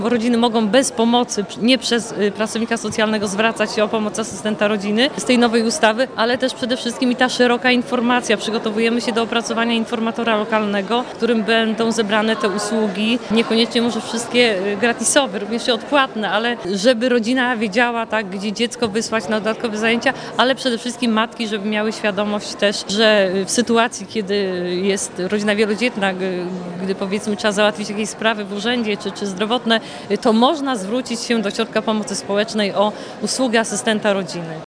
Rodziny mogą bez pomocy, nie przez pracownika socjalnego zwracać się o pomoc asystenta rodziny z tej nowej ustawy, ale też przede wszystkim i ta szeroka informacja. Przygotowujemy się do opracowania informatora lokalnego, w którym będą zebrane te usługi, niekoniecznie może wszystkie gratisowe, również odpłatne, ale żeby rodzina wiedziała, tak, gdzie dziecko wysłać na dodatkowe zajęcia, ale przede wszystkim matki, żeby miały świadomość też, że w sytuacji, kiedy jest rodzina wielodzietna, gdy powiedzmy trzeba załatwić jakieś sprawy w urzędzie czy zdrowotne, to można zwrócić się do ośrodka pomocy społecznej o usługę asystenta rodziny.